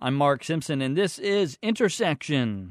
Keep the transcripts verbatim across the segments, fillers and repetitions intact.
I'm Mark Simpson, and this is Intersection.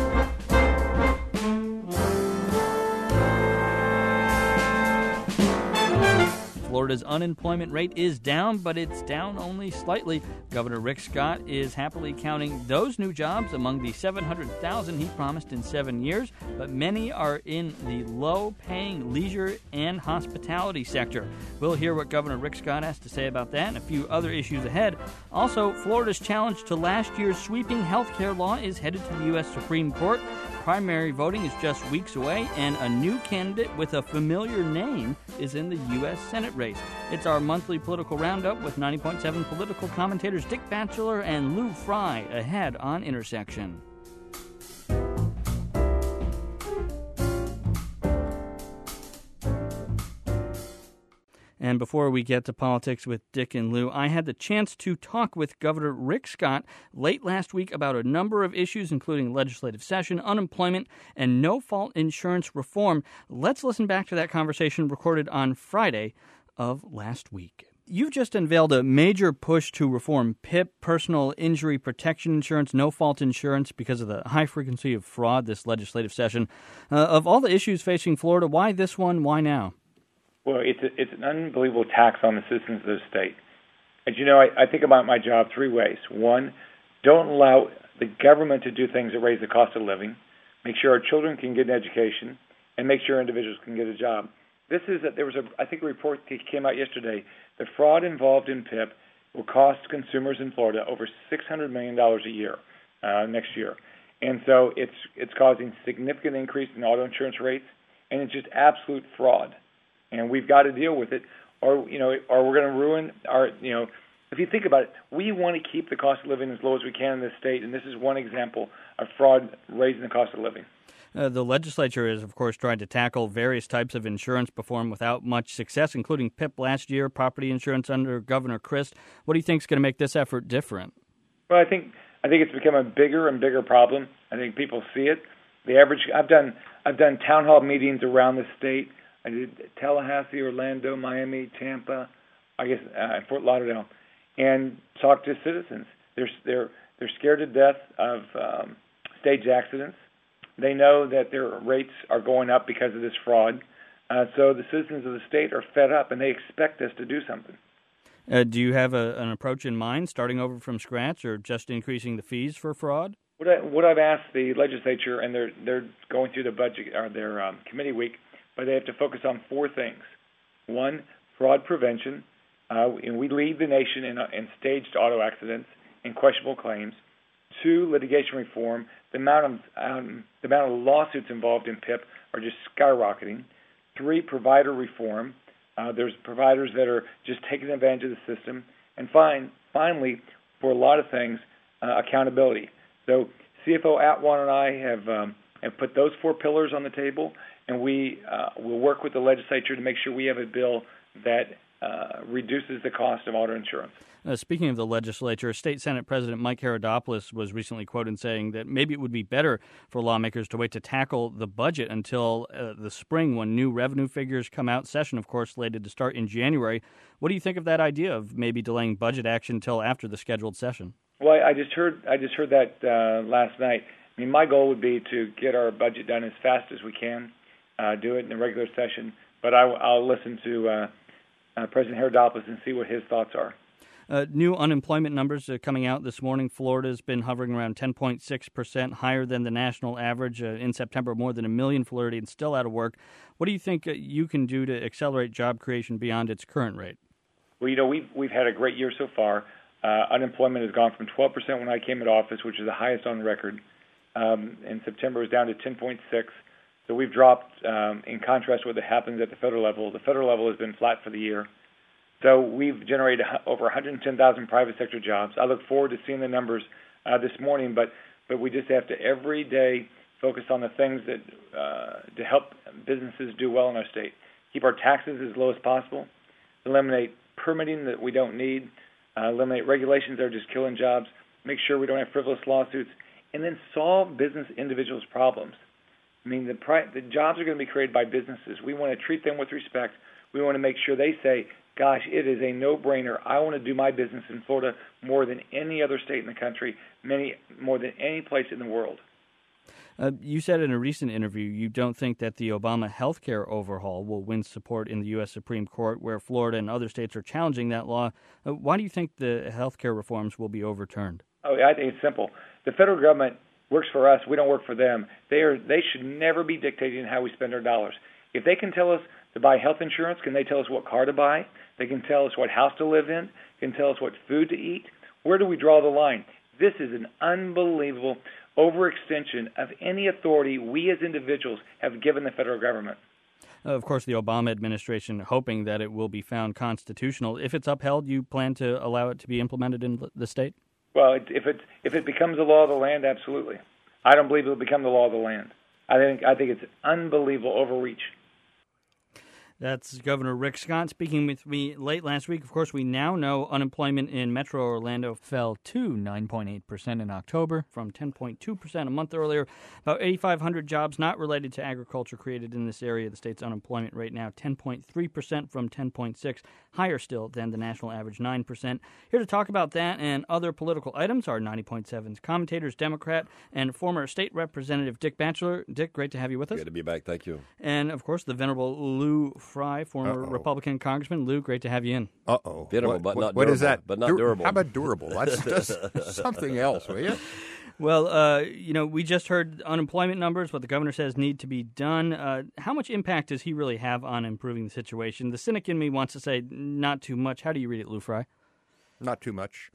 Florida's unemployment rate is down, but it's down only slightly. Governor Rick Scott is happily counting those new jobs among the seven hundred thousand he promised in seven years, but many are in the low-paying leisure and hospitality sector. We'll hear what Governor Rick Scott has to say about that and a few other issues ahead. Also, Florida's challenge to last year's sweeping health care law is headed to the U S Supreme Court. Primary voting is just weeks away, and a new candidate with a familiar name is in the U S Senate race. It's our monthly political roundup with ninety point seven political commentators Dick Batchelor and Lou Fry ahead on Intersection. And before we get to politics with Dick and Lou, I had the chance to talk with Governor Rick Scott late last week about a number of issues, including legislative session, unemployment, and no-fault insurance reform. Let's listen back to that conversation recorded on Friday of last week. You've just unveiled a major push to reform P I P, personal injury protection insurance, no-fault insurance, because of the high frequency of fraud this legislative session. Uh, of all the issues facing Florida, why this one? Why now? Well, it's a, it's an unbelievable tax on the citizens of the state. As you know, I, I think about my job three ways. One, don't allow the government to do things that raise the cost of living. Make sure our children can get an education, and make sure individuals can get a job. This is a, there was a I think a report that came out yesterday. The fraud involved in P I P will cost consumers in Florida over six hundred million dollars a year uh, next year, and so it's it's causing significant increase in auto insurance rates, and it's just absolute fraud. And we've got to deal with it, or you know, or we're going to ruin our. You know, if you think about it, we want to keep the cost of living as low as we can in this state, and this is one example of fraud raising the cost of living. Uh, the legislature is, of course, trying to tackle various types of insurance reform without much success, including P I P last year, property insurance under Governor Crist. What do you think is going to make this effort different? Well, I think I think it's become a bigger and bigger problem. I think people see it. The average I've done I've done town hall meetings around the state. I did Tallahassee, Orlando, Miami, Tampa, I guess uh, Fort Lauderdale, and talked to citizens. They're they're they're scared to death of um, stage accidents. They know that their rates are going up because of this fraud. Uh, so the citizens of the state are fed up, and they expect us to do something. Uh, do you have a, an approach in mind, starting over from scratch, or just increasing the fees for fraud? What, I, what I've asked the legislature, and they're they're going through the budget or their um, committee week. But they have to focus on four things. One, fraud prevention, uh, and we lead the nation in, uh, in staged auto accidents and questionable claims. Two, litigation reform. The amount of um, the amount of lawsuits involved in P I P are just skyrocketing. Three, provider reform. Uh, there's providers that are just taking advantage of the system. And fine, finally, for a lot of things, uh, accountability. So C F O Atwan and I have um, have put those four pillars on the table. And we uh, will work with the legislature to make sure we have a bill that uh, reduces the cost of auto insurance. Uh, speaking of the legislature, State Senate President Mike Herodopoulos was recently quoted saying that maybe it would be better for lawmakers to wait to tackle the budget until uh, the spring when new revenue figures come out. Session, of course, slated to start in January. What do you think of that idea of maybe delaying budget action until after the scheduled session? Well, I just heard I just heard that uh, last night. I mean, my goal would be to get our budget done as fast as we can. Uh, do it in the regular session, but I, I'll listen to uh, uh, President Herodopoulos and see what his thoughts are. Uh, new unemployment numbers are coming out this morning. Florida's been hovering around ten point six percent, higher than the national average. Uh, in September, more than a million Floridians still out of work. What do you think uh, you can do to accelerate job creation beyond its current rate? Well, you know, we've, we've had a great year so far. Uh, unemployment has gone from twelve percent when I came into office, which is the highest on record. Um, in September, it was down to ten point six. So we've dropped, um, in contrast with what happens at the federal level. The federal level has been flat for the year. So we've generated over one hundred ten thousand private sector jobs. I look forward to seeing the numbers uh, this morning, but, but we just have to every day focus on the things that uh, to help businesses do well in our state. Keep our taxes as low as possible, eliminate permitting that we don't need, uh, eliminate regulations that are just killing jobs, make sure we don't have frivolous lawsuits, and then solve business individuals' problems. I mean, the, pri- the jobs are going to be created by businesses. We want to treat them with respect. We want to make sure they say, gosh, it is a no-brainer. I want to do my business in Florida more than any other state in the country, many more than any place in the world. Uh, you said in a recent interview you don't think that the Obama health care overhaul will win support in the U S Supreme Court, where Florida and other states are challenging that law. Uh, why do you think the health care reforms will be overturned? Oh, I think it's simple. The federal government works for us. We don't work for them. They are. They should never be dictating how we spend our dollars. If they can tell us to buy health insurance, can they tell us what car to buy? They can tell us what house to live in. Can tell us what food to eat. Where do we draw the line? This is an unbelievable overextension of any authority we as individuals have given the federal government. Uh, of course, the Obama administration hoping that it will be found constitutional. If it's upheld, you plan to allow it to be implemented in the state? Well, it, if it if it becomes the law of the land, absolutely. I don't believe it will become the law of the land. I think I think it's an unbelievable overreach. That's Governor Rick Scott speaking with me late last week. Of course, we now know unemployment in Metro Orlando fell to nine point eight percent in October from ten point two percent a month earlier. About eighty-five hundred jobs not related to agriculture created in this area. The state's unemployment rate now ten point three percent from ten point six, higher still than the national average nine percent. Here to talk about that and other political items are ninety point seven's commentators, Democrat, and former state representative Dick Batchelor. Dick, great to have you with us. Good to be back. Thank you. And, of course, the venerable Lou Fry, former Uh-oh. Republican congressman. Lou, great to have you in. Uh-oh. Venerable, what, but what, not what durable. is that? But not Dur- durable. How about durable? That's just something else, will you? Well, uh, you know, we just heard unemployment numbers, what the governor says need to be done. Uh, how much impact does he really have on improving the situation? The cynic in me wants to say not too much. How do you read it, Lou Fry? Not too much.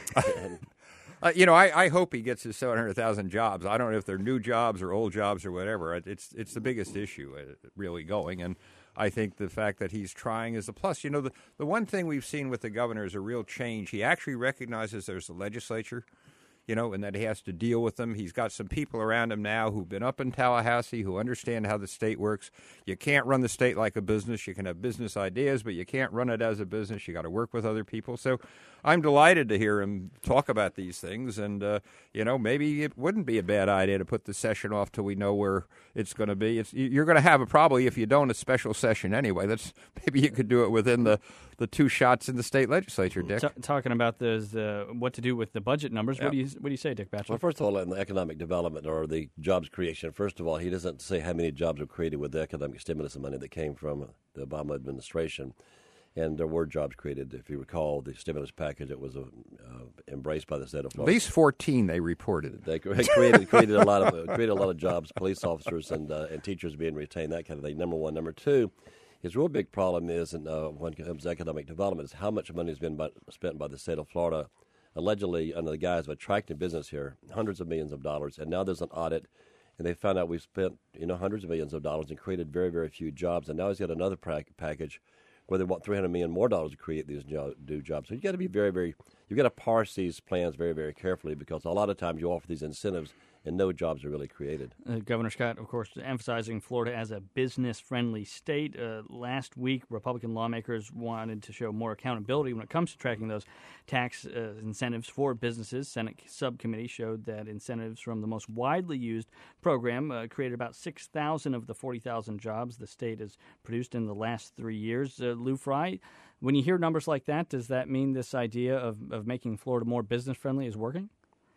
Uh, you know, I, I hope he gets his seven hundred thousand jobs. I don't know if they're new jobs or old jobs or whatever. It's it's the biggest issue uh, really going. And I think the fact that he's trying is a plus. You know, the, the one thing we've seen with the governor is a real change. He actually recognizes there's a legislature, you know, and that he has to deal with them. He's got some people around him now who've been up in Tallahassee, who understand how the state works. You can't run the state like a business. You can have business ideas, but you can't run it as a business. You got to work with other people. So I'm delighted to hear him talk about these things. And, uh, you know, maybe it wouldn't be a bad idea to put the session off till we know where it's going to be. It's, you're going to have a probably, if you don't, a special session anyway. That's maybe you could do it within the, the two shots in the state legislature, Dick. T- talking about those, uh, what to do with the budget numbers, Yeah. what do you what do you say, Dick Batchelor? Well, first of all, in the economic development or the jobs creation, first of all, he doesn't say how many jobs were created with the economic stimulus money that came from the Obama administration. And there were jobs created. If you recall, the stimulus package, it was uh, embraced by the state of At Florida. least fourteen they reported. They created created a lot of uh, created a lot of jobs, police officers and uh, and teachers being retained, that kind of thing. Number one, number two, his real big problem is, and uh, when it comes to economic development, is how much money has been by, spent by the state of Florida, allegedly under the guise of attracting business here, hundreds of millions of dollars, and now there's an audit, and they found out we've spent you know hundreds of millions of dollars and created very very few jobs, and now he's got another pra- package. Where they want three hundred million dollars more dollars to create these jo- new jobs. So you got to be very, very, you got to parse these plans very, very carefully because a lot of times you offer these incentives and no jobs are really created. Uh, Governor Scott, of course, emphasizing Florida as a business-friendly state. Uh, last week, Republican lawmakers wanted to show more accountability when it comes to tracking those tax uh, incentives for businesses. Senate subcommittee showed that incentives from the most widely used program uh, created about six thousand of the forty thousand jobs the state has produced in the last three years. Uh, Lou Fry, when you hear numbers like that, does that mean this idea of, of making Florida more business-friendly is working?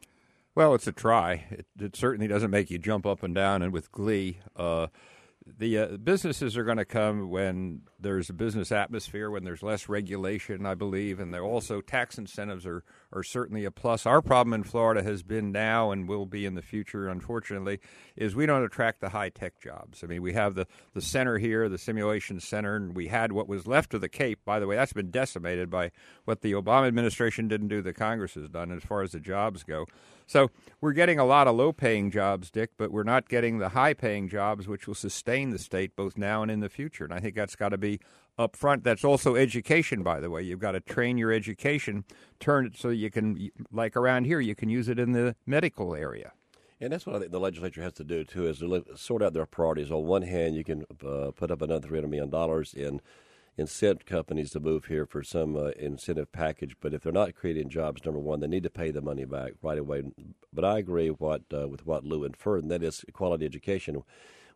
Well, it's a try. It, it certainly doesn't make you jump up and down and with glee. Uh, the uh, businesses are going to come when there's a business atmosphere, when there's less regulation, I believe, and there also tax incentives are, are certainly a plus. Our problem in Florida has been now and will be in the future, unfortunately, is we don't attract the high-tech jobs. I mean, we have the, the center here, the simulation center, and we had what was left of the Cape. By the way, that's been decimated by what the Obama administration didn't do, the Congress has done as far as the jobs go. So we're getting a lot of low-paying jobs, Dick, but we're not getting the high-paying jobs which will sustain the state both now and in the future. And I think that's got to be up front. That's also education, by the way. You've got to train your education, turn it so you can, like around here, you can use it in the medical area. And that's what I think the legislature has to do, too, is to look, sort out their priorities. On one hand, you can uh, put up another three hundred million dollars in incent companies to move here for some uh, incentive package. But if they're not creating jobs, number one, they need to pay the money back right away. But I agree what uh, with what Lou inferred, and that is quality education.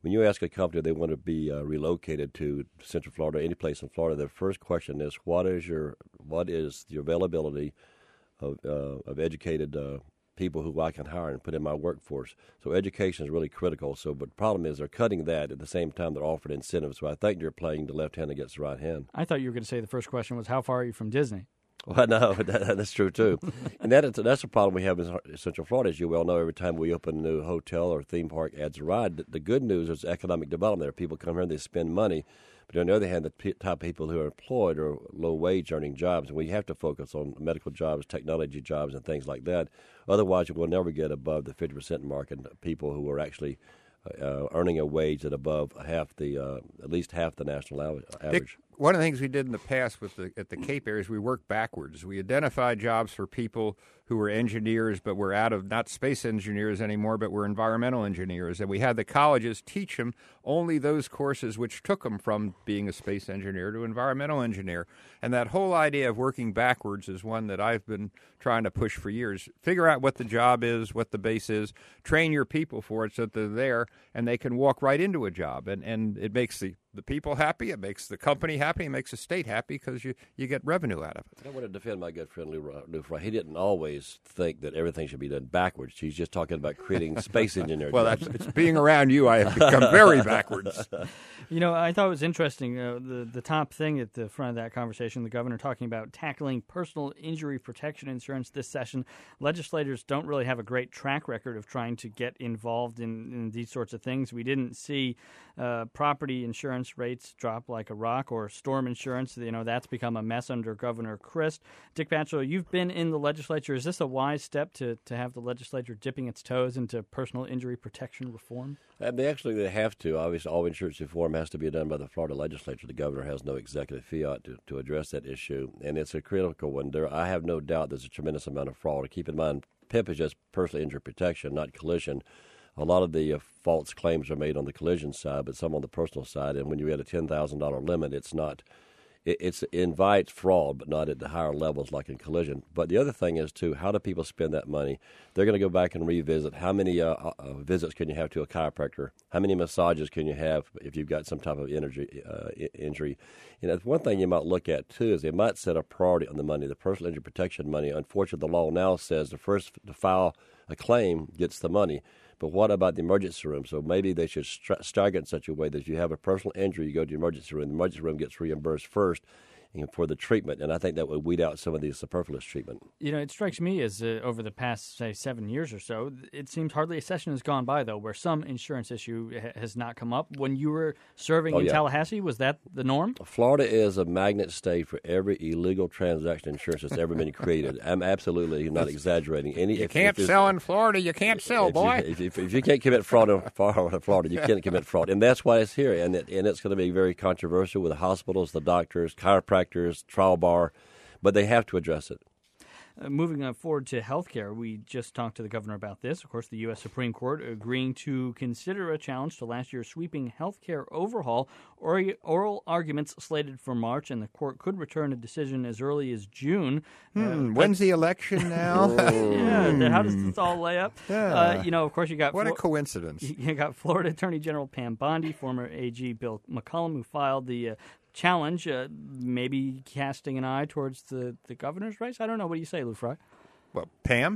when you ask a company if they want to be uh, relocated to Central Florida, any place in Florida, their first question is, what is your what is the availability of uh, of educated uh, people who I can hire and put in my workforce? So education is really critical. So, but the problem is they're cutting that at the same time they're offering incentives. So I think they're playing the left hand against the right hand. I thought you were going to say the first question was, how far are you from Disney? Well, no, that, that's true, too. And that is, that's a problem we have in Central Florida. As you well know, every time we open a new hotel or theme park adds a ride. The, the good news is economic development. There, people come here and they spend money. But on the other hand, the p- type of people who are employed are low-wage earning jobs. And we have to focus on medical jobs, technology jobs, and things like that. Otherwise, we'll never get above the fifty percent mark in people who are actually uh, earning a wage at above half the, uh, at least half the national average. Dick, one of the things we did in the past with the, at the Cape area is we worked backwards. We identified jobs for people who were engineers, but were out of not space engineers anymore, but were environmental engineers. And we had the colleges teach them only those courses which took them from being a space engineer to environmental engineer. And that whole idea of working backwards is one that I've been trying to push for years. Figure out what the job is, what the base is, train your people for it so that they're there and they can walk right into a job. And, and it makes the the people happy, it makes the company happy, it makes the state happy because you, you get revenue out of it. I want to defend my good friend Lou, Lou Fry. He didn't always think that everything should be done backwards. He's just talking about creating space engineers. Well, that's, it's being around you, I have become very backwards. You know, I thought it was interesting, uh, the, the top thing at the front of that conversation, the governor talking about tackling personal injury protection insurance this session. Legislators don't really have a great track record of trying to get involved in, in these sorts of things. We didn't see uh, property insurance rates drop like a rock, or storm insurance. You know, that's become a mess under Governor Crist. Dick Batchelor, you've been in the legislature. Is this a wise step to, to have the legislature dipping its toes into personal injury protection reform? Uh, they actually they have to. Obviously, all insurance reform has to be done by the Florida legislature. The governor has no executive fiat to, to address that issue, and it's a critical one. There, I have no doubt there's a tremendous amount of fraud. Keep in mind, P I P is just personal injury protection, not collision. A lot of the uh, false claims are made on the collision side, but some on the personal side. And when you add a ten thousand dollars limit, it's not. It, it's, it invites fraud, but not at the higher levels like in collision. But the other thing is, too, how do people spend that money? They're going to go back and revisit how many uh, uh, visits can you have to a chiropractor? How many massages can you have if you've got some type of energy, uh, injury? You know, one thing you might look at, too, is they might set a priority on the money, the personal injury protection money. Unfortunately, the law now says the first to file a claim gets the money. But what about the emergency room? So maybe they should st- stagger it in such a way that if you have a personal injury, you go to the emergency room. The emergency room gets reimbursed first for the treatment, and I think that would weed out some of the superfluous treatment. You know, it strikes me as uh, over the past, say, seven years or so, it seems hardly a session has gone by, though, where some insurance issue ha- has not come up. When you were serving oh, in yeah. Tallahassee, was that the norm? Florida is a magnet state for every illegal transaction insurance that's ever been created. I'm absolutely not exaggerating. Any, you if, can't if sell in Florida, you can't sell, if boy. You, if, if, if you can't commit fraud in Florida, you can't commit fraud. And that's why it's here. And, it, and it's going to be very controversial with the hospitals, the doctors, chiropractors, trial bar, but they have to address it. Uh, moving on forward to health care, we just talked to the governor about this. Of course, the U S Supreme Court agreeing to consider a challenge to last year's sweeping health care overhaul. Or, oral arguments slated for March, and the court could return a decision as early as June. Hmm, uh, when's the election now? yeah, how does this all lay up? Yeah. Uh, you know, of course, you got what Flo- a coincidence. You got Florida Attorney General Pam Bondi, former A G Bill McCollum, who filed the uh, challenge, uh, maybe casting an eye towards the, the governor's race. I don't know. What do you say, Lou Fry? Well, Pam?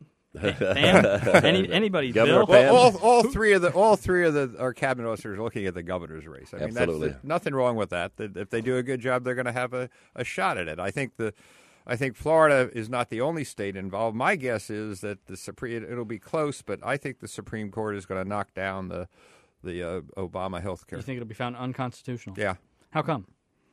Pam? Any, anybody, Governor Bill? Pam? Well, all, all three of the all three of the our cabinet officers are looking at the governor's race. I mean, Absolutely. that's, nothing wrong with that. If they do a good job, they're going to have a, a shot at it. I think the I think Florida is not the only state involved. My guess is that the Supreme it'll be close, but I think the Supreme Court is going to knock down the the uh, Obama health care. You think it'll be found unconstitutional? Yeah. How come?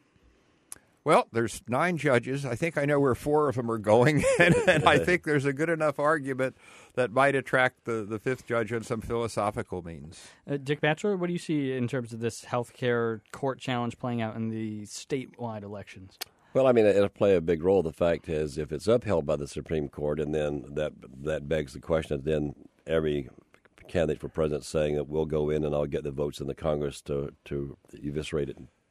Well, there's nine judges. I think I know where four of them are going, and, and I think there's a good enough argument that might attract the, the fifth judge on some philosophical means. Uh, Dick Batchelor, what do you see in terms of this health care court challenge playing out in the statewide elections? Well, I mean, it'll play a big role. The fact is, if it's upheld by the Supreme Court, and then that that begs the question, then every candidate for president saying that we'll go in and I'll get the votes in the Congress to, to eviscerate it and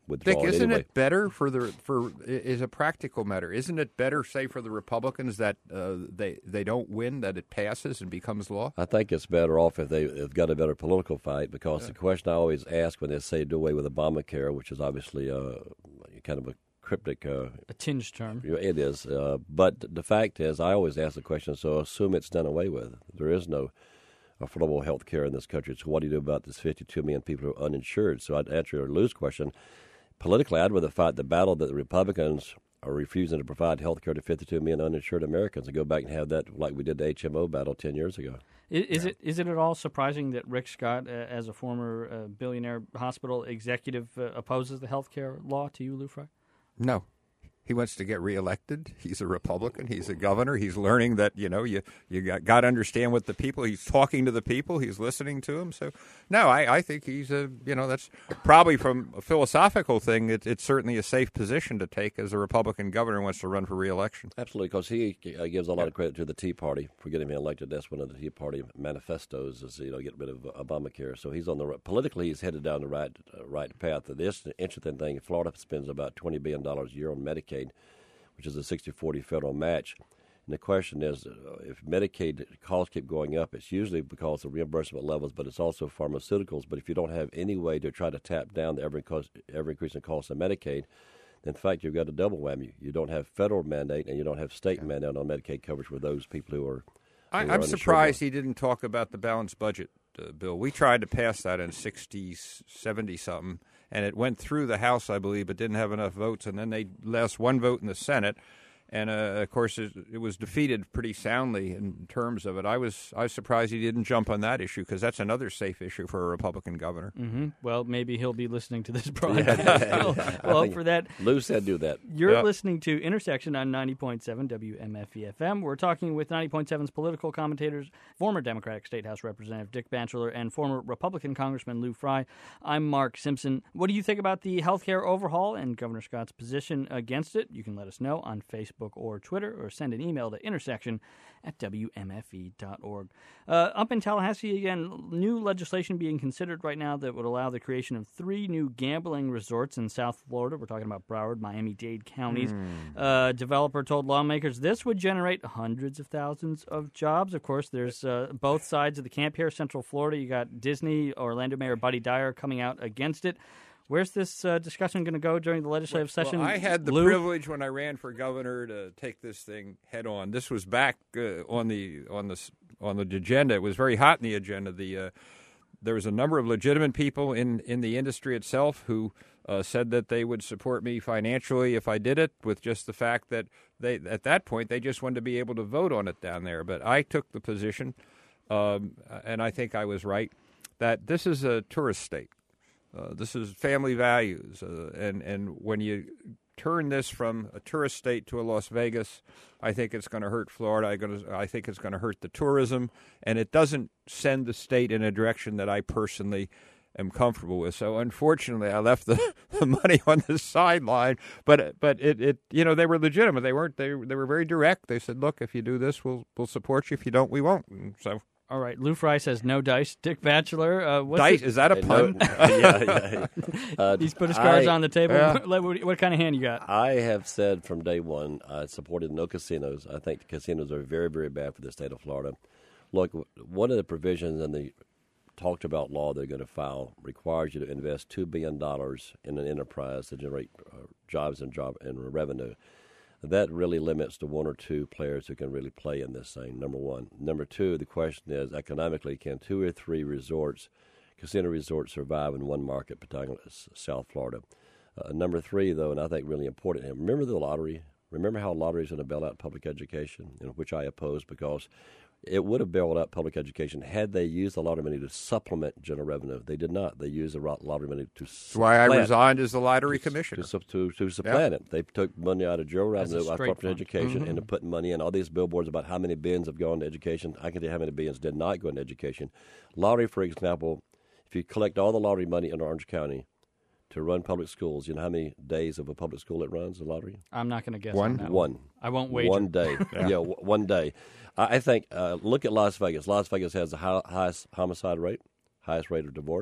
withdraw Dick, it isn't anyway. it better for the for is a practical matter? Isn't it better, say, for the Republicans that uh, they they don't win, that it passes and becomes law? I think it's better off if they have got a better political fight, because yeah. the question I always ask when they say do away with Obamacare, which is obviously uh, kind of a cryptic, uh, a tinged term. It is, uh, but the fact is, I always ask the question: so assume it's done away with. There is no affordable health care in this country. So what do you do about this fifty-two million people who are uninsured? So I'd answer your Lou's question. Politically, I'd rather fight the battle that the Republicans are refusing to provide health care to fifty-two million uninsured Americans and go back and have that like we did the H M O battle ten years ago. Is, is yeah. it is it at all surprising that Rick Scott, uh, as a former uh, billionaire hospital executive, uh, opposes the health care law to you, Lou Frey? No. He wants to get reelected. He's a Republican. He's a governor. He's learning that, you know, you, you got, got to understand what the people, he's talking to the people. He's listening to them. So, no, I, I think he's a, you know, that's probably from a philosophical thing. It, it's certainly a safe position to take as a Republican governor who wants to run for reelection. Absolutely, because he uh, gives a lot of credit to the Tea Party for getting him elected. That's one of the Tea Party manifestos is, you know, get rid of Obamacare. So he's on the right, politically, he's headed down the right, uh, right path. This interesting thing, Florida spends about twenty billion dollars a year on Medicaid, which is a sixty forty federal match. And the question is, uh, if Medicaid costs keep going up, it's usually because of reimbursement levels, but it's also pharmaceuticals. But if you don't have any way to try to tap down the ever, cost, ever increasing cost of Medicaid, then in fact, you've got a double whammy. You don't have federal mandate and you don't have state mandate on Medicaid coverage for those people who are I, I'm surprised he didn't talk about the balanced budget uh, bill. We tried to pass that in sixties, seventy-something, and it went through the House, I believe, but didn't have enough votes, and then they lost one vote in the Senate. And, uh, of course, it, it was defeated pretty soundly in terms of it. I was I was surprised he didn't jump on that issue, because that's another safe issue for a Republican governor. Mm-hmm. Well, maybe he'll be listening to this broadcast. Yeah. Well, well hope for that. Lou said do that. You're yeah. listening to Intersection on ninety point seven W M F E F M. We're talking with ninety point seven's political commentators, former Democratic State House Representative Dick Batchelor and former Republican Congressman Lou Frey. I'm Mark Simpson. What do you think about the health care overhaul and Governor Scott's position against it? You can let us know on Facebook or Twitter, or send an email to intersection at W M F E dot org. Uh, up in Tallahassee, again, new legislation being considered right now that would allow the creation of three new gambling resorts in South Florida. We're talking about Broward, Miami-Dade counties. Mm. Uh, developer told lawmakers this would generate hundreds of thousands of jobs. Of course, there's uh, both sides of the camp here. Central Florida, you got Disney, Orlando Mayor Buddy Dyer coming out against it. Where's this uh, discussion going to go during the legislative well, session? Well, I had the Lou? privilege when I ran for governor to take this thing head on. This was back uh, on the on the on the agenda. It was very hot in the agenda. The uh, there was a number of legitimate people in, in the industry itself who uh, said that they would support me financially if I did it, with just the fact that they at that point they just wanted to be able to vote on it down there. But I took the position, um, and I think I was right, that this is a tourist state. Uh, this is family values, uh, and, and when you turn this from a tourist state to a Las Vegas, I think it's going to hurt Florida. I, gonna, I think it's going to hurt the tourism, and it doesn't send the state in a direction that I personally am comfortable with. So unfortunately, I left the, the money on the sideline, but but it, it you know they were legitimate. They weren't they they were very direct. They said, look, if you do this, we'll we'll support you. If you don't, we won't. And so. All right, Lou Frey says no dice. Dick Batchelor, uh, what's dice? It? Is that a pun? No, yeah, yeah. Uh, He's put his cards I, on the table. Yeah. What, what, what kind of hand you got? I have said from day one I supported no casinos. I think the casinos are very, very bad for the state of Florida. Look, one of the provisions in the talked about law they're going to file requires you to invest two billion dollars in an enterprise to generate uh, jobs and job and revenue. That really limits to one or two players who can really play in this thing, number one. Number two, the question is, economically, can two or three resorts, casino resorts, survive in one market, particularly South Florida? Uh, number three, though, and I think really important, and remember the lottery? Remember how lottery is going to bail out public education, in which I oppose, because it would have bailed out public education had they used the lottery money to supplement general revenue. They did not. They used the lottery money to That's why I resigned as the lottery commissioner. To, to, to supplant yep. it. They took money out of general revenue, out of education, mm-hmm. and put money in all these billboards about how many billions have gone to education. I can tell you how many billions did not go into education. Lottery, for example, if you collect all the lottery money in Orange County to run public schools, you know how many days of a public school it runs, the lottery? I'm not going to guess one? on that one. I won't wager. One day. yeah, yeah w- one day. I think, uh, look at Las Vegas. Las Vegas has the high, highest homicide rate, highest rate of divorce,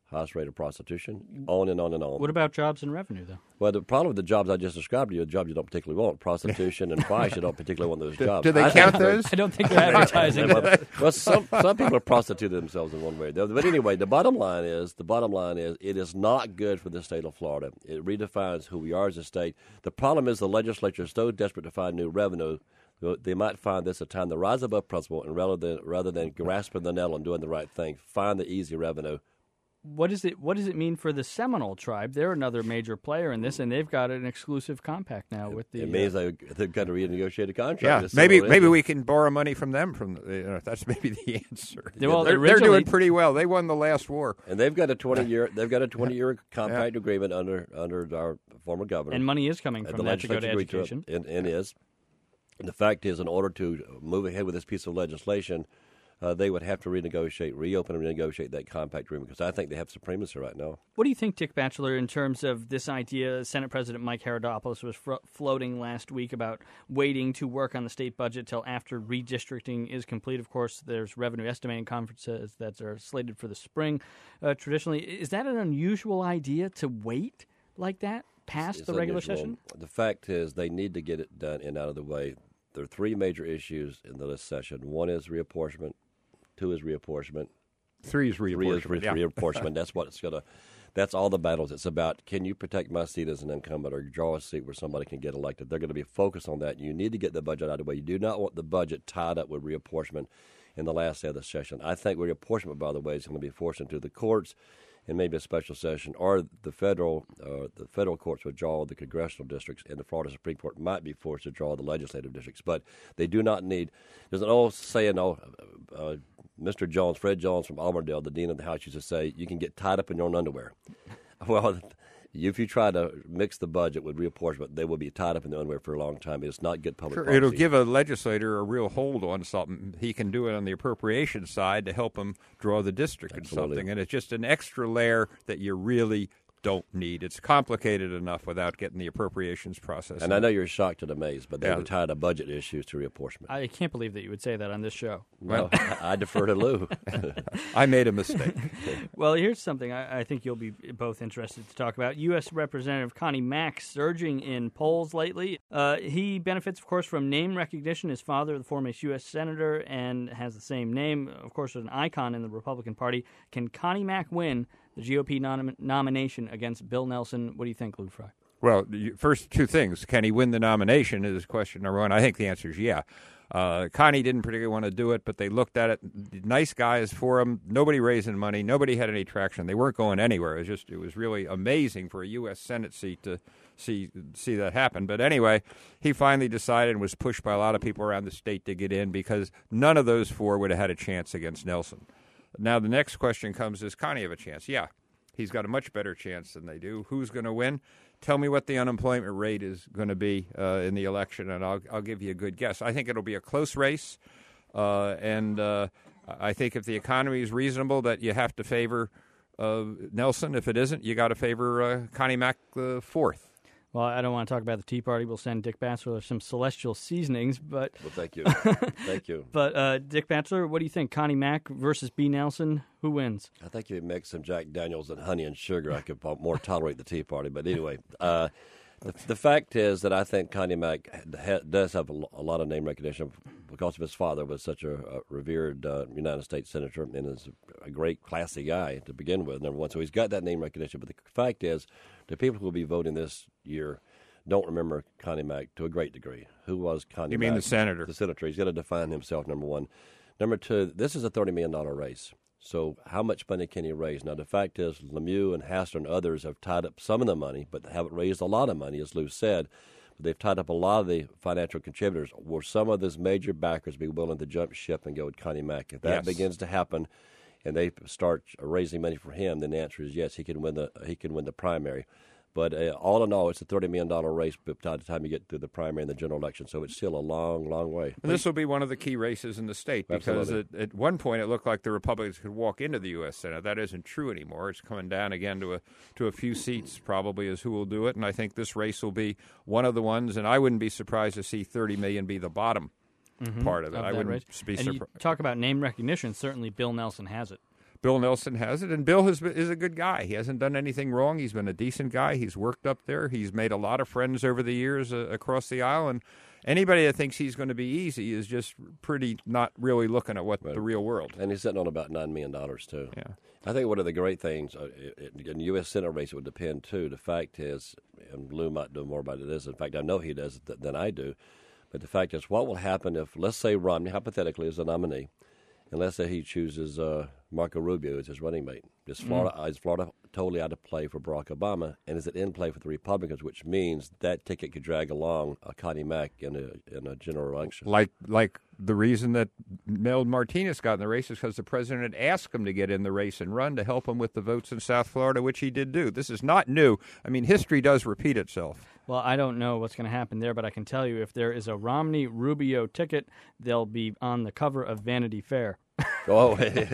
highest rate of prostitution, on and on and on. What about jobs and revenue, though? Well, the problem with the jobs I just described to you, the jobs you don't particularly want, prostitution and price, you don't particularly want those jobs. Do they I count think they're- those? I don't think they're advertising. well, well, some some people have prostituted themselves in one way or the other. But anyway, the bottom line is the bottom line is it is not good for the state of Florida. It redefines who we are as a state. The problem is the legislature is so desperate to find new revenue, they might find this a time to rise above principle and rather than rather than grasping the nettle and doing the right thing, find the easy revenue. What is it? What does it mean for the Seminole tribe? They're another major player in this, and they've got an exclusive compact now with the. It means uh, they, they've got to renegotiate a contract. Yeah, It's maybe simple, maybe isn't it? we can borrow money from them. From the, you know, that's maybe the answer. They- well, they're, they're originally- doing pretty well. They won the last war. And they've got a twenty year they've got a twenty year compact agreement under under our former governor. and money is coming And from the that to go to legislature agreed to it, education. and, and is. And the fact is, in order to move ahead with this piece of legislation, uh, they would have to renegotiate, reopen and renegotiate that compact agreement because I think they have supremacy right now. What do you think, Dick Batchelor, in terms of this idea? Senate President Mike Herodopoulos was fro- floating last week about waiting to work on the state budget till after redistricting is complete. Of course, there's revenue estimating conferences that are slated for the spring. Uh, traditionally, is that an unusual idea to wait like that past It's the regular unusual. session? The fact is, they need to get it done and out of the way. There are three major issues in this session. One is reapportionment. Two is reapportionment. Three is Three is reapportionment. re- yeah. reapportionment. That's what it's gonna. That's all the battles. It's about can you protect my seat as an incumbent or draw a seat where somebody can get elected. They're going to be focused on that. You need to get the budget out of the way. You do not want the budget tied up with reapportionment in the last day of the session. I think reapportionment, by the way, is going to be forced into the courts and maybe a special session, or the federal uh, the federal courts would draw the congressional districts, and the Florida Supreme Court might be forced to draw the legislative districts. But they do not need. There's an old saying, oh, uh, Mister Jones, Fred Jones from Auburndale, the dean of the House, used to say, "You can get tied up in your own underwear." Well, if you try to mix the budget with reapportionment, they will be tied up in their underwear for a long time. It's not good public Sure, policy. it'll give a legislator a real hold on something. He can do it on the appropriation side to help him draw the district Absolutely. in something. And it's just an extra layer that you really don't need. It's complicated enough without getting the appropriations process. And I know you're shocked and amazed, but they Yeah. were tied to budget issues to reapportionment. I can't believe that you would say that on this show. Well, I defer to Lou. I made a mistake. Well, here's something I, I think you'll be both interested to talk about. U S. Representative Connie Mack surging in polls lately. Uh, he benefits, of course, from name recognition. His father, the former U S senator, and has the same name. Of course, an icon in the Republican Party. Can Connie Mack win the G O P nom- nomination against Bill Nelson? What do you think, Lou Fry? Well, you- first two things. Can he win the nomination is question number one. I think the answer is yeah. Uh, Connie didn't particularly want to do it, but they looked at it. Nice guys for him. Nobody raising money. Nobody had any traction. They weren't going anywhere. It was just it was really amazing for a U S. Senate seat to see see that happen. But anyway, he finally decided and was pushed by a lot of people around the state to get in because none of those four would have had a chance against Nelson. Now the next question comes: does Connie have a chance? Yeah. He's got a much better chance than they do. Who's going to win? Tell me what the unemployment rate is going to be uh, in the election, and I'll, I'll give you a good guess. I think it'll be a close race, uh, and uh, I think if the economy is reasonable, that you have to favor uh, Nelson. If it isn't, you got to favor uh, Connie Mack the fourth. Well, I don't want to talk about the Tea Party. We'll send Dick Batchelor some celestial seasonings, but Well, thank you. Thank you. but uh, Dick Batchelor, what do you think? Connie Mack versus B. Nelson, who wins? I think if you mix some Jack Daniels and honey and sugar, I could more tolerate the Tea Party. But anyway, uh, the, the fact is that I think Connie Mack ha- does have a, lo- a lot of name recognition because of his father was such a, a revered uh, United States senator and is a great, classy guy to begin with, number one. So he's got that name recognition. But the fact is, the people who will be voting this year don't remember Connie Mack to a great degree. Who was Connie You Mack? mean the senator? The senator. He's got to define himself, number one. Number two, this is a thirty million dollars race. So how much money can he raise? Now, the fact is Lemieux and Hassler and others have tied up some of the money, but they haven't raised a lot of money, as Lou said. But they've tied up a lot of the financial contributors. Will some of those major backers be willing to jump ship and go with Connie Mack? If that Yes. begins to happen and they start raising money for him, then the answer is yes, he can win the, he can win the primary. But uh, all in all, it's a thirty million dollars race by the time you get to the primary and the general election. So it's still a long, long way. And this will be one of the key races in the state because at, at one point it looked like the Republicans could walk into the U S. Senate. That isn't true anymore. It's coming down again to a to a few seats probably is who will do it. And I think this race will be one of the ones. And I wouldn't be surprised to see thirty million dollars be the bottom Mm-hmm. part of it. Of I that wouldn't race. be And you surprised. talk about name recognition. Certainly, Bill Nelson has it. Bill Nelson has it, and Bill has, is a good guy. He hasn't done anything wrong. He's been a decent guy. He's worked up there. He's made a lot of friends over the years uh, across the aisle, and anybody that thinks he's going to be easy is just pretty not really looking at what right. the real world. And he's sitting on about nine million dollars, too. Yeah. I think one of the great things, uh, in the U S Senate race, it would depend, too. The fact is, and Lou might know more about this. In fact, I know he does th- than I do. But the fact is, what will happen if, let's say Romney, hypothetically, is a nominee, and let's say he chooses uh, Marco Rubio as his running mate. Is Florida, mm. is Florida totally out of play for Barack Obama, and is it in play for the Republicans, which means that ticket could drag along a Connie Mack in a in a general election? Like like the reason that Mel Martinez got in the race is because the president had asked him to get in the race and run to help him with the votes in South Florida, which he did do. This is not new. I mean, history does repeat itself. Well, I don't know what's going to happen there, but I can tell you if there is a Romney-Rubio ticket, they'll be on the cover of Vanity Fair. Oh,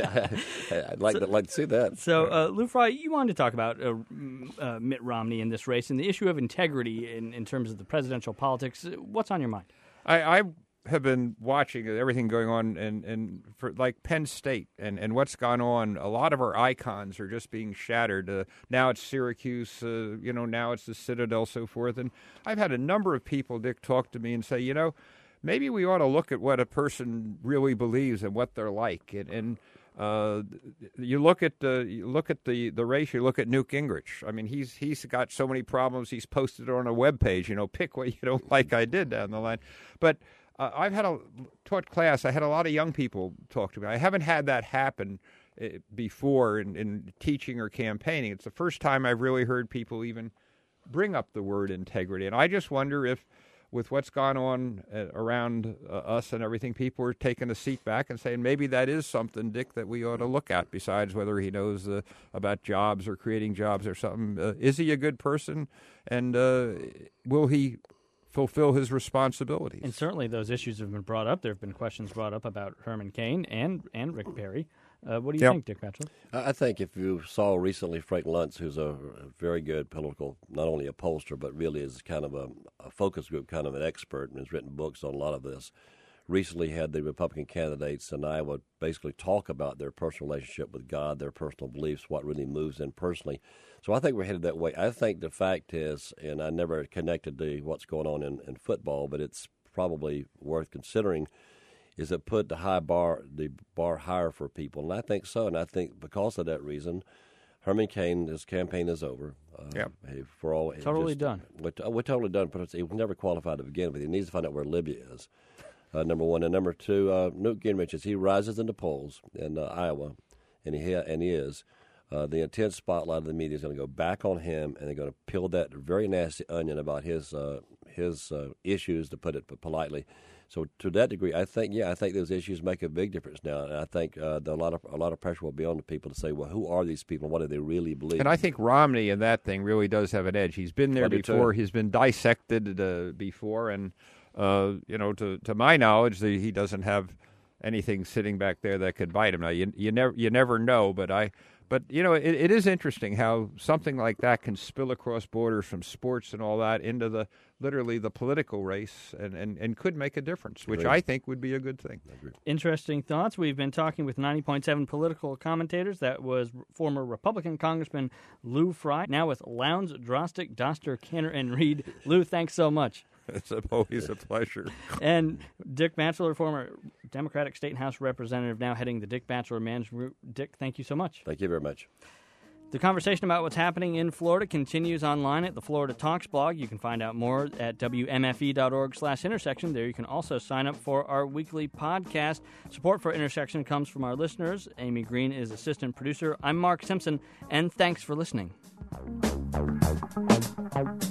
I'd like, so, to, like to see that. So, uh, Lou Fry, you wanted to talk about uh, uh, Mitt Romney in this race and the issue of integrity in, in terms of the presidential politics. What's on your mind? I, I have been watching everything going on in, in for like Penn State and, and what's gone on. A lot of our icons are just being shattered. Uh, now it's Syracuse, uh, you know, now it's the Citadel, so forth. And I've had a number of people, Dick, talk to me and say, you know, maybe we ought to look at what a person really believes and what they're like. And, and uh, you look at the you look at the, the race. You look at Newt Gingrich. I mean, he's he's got so many problems. He's posted it on a web page. You know, pick what you don't like. I did down the line, but uh, I've had a taught class. I had a lot of young people talk to me. I haven't had that happen uh, before in, in teaching or campaigning. It's the first time I've really heard people even bring up the word integrity, and I just wonder if, with what's gone on uh, around uh, us and everything, people are taking a seat back and saying maybe that is something, Dick, that we ought to look at besides whether he knows uh, about jobs or creating jobs or something. Uh, is he a good person, and uh, will he fulfill his responsibilities? And certainly those issues have been brought up. There have been questions brought up about Herman Cain and, and Rick Perry. Uh, what do you yep. think, Dick Batchelor? I think if you saw recently Frank Luntz, who's a very good political, not only a pollster, but really is kind of a, a focus group, kind of an expert, and has written books on a lot of this, recently had the Republican candidates in Iowa basically talk about their personal relationship with God, their personal beliefs, what really moves them personally. So I think we're headed that way. I think the fact is, and I never connected to what's going on in, in football, but it's probably worth considering, is it put the high bar, the bar higher for people, and I think so. And I think because of that reason, Herman Cain, his campaign is over. Uh, yeah, for all totally just, done. We're, we're totally done. But he was never qualified to begin with. He needs to find out where Libya is. Uh, number one, and number two, uh, Newt Gingrich, as he rises in the polls in uh, Iowa, and he ha- and he is. Uh, the intense spotlight of the media is going to go back on him, and they're going to peel that very nasty onion about his uh, his uh, issues, to put it politely. So to that degree, I think, yeah, I think those issues make a big difference now, and I think uh, a lot of a lot of pressure will be on the people to say, well, who are these people? What do they really believe? And I think Romney in that thing really does have an edge. He's been there before. Too. He's been dissected uh, before, and uh, you know, to to my knowledge, the, he doesn't have anything sitting back there that could bite him. Now, you you never you never know, but I. But, you know, it, it is interesting how something like that can spill across borders from sports and all that into the literally the political race and, and, and could make a difference, which I think would be a good thing. Interesting thoughts. We've been talking with ninety point seven political commentators. That was former Republican Congressman Lou Fry, now with Lowndes, Drostick, Doster, Cantor, and Reed. Lou, thanks so much. It's always a pleasure. And Dick Batchelor, former Democratic State and House Representative, now heading the Dick Batchelor Management Group. Dick, thank you so much. Thank you very much. The conversation about what's happening in Florida continues online at the Florida Talks blog. You can find out more at W M F E dot org slash intersection. There you can also sign up for our weekly podcast. Support for Intersection comes from our listeners. Amy Green is assistant producer. I'm Mark Simpson, and thanks for listening.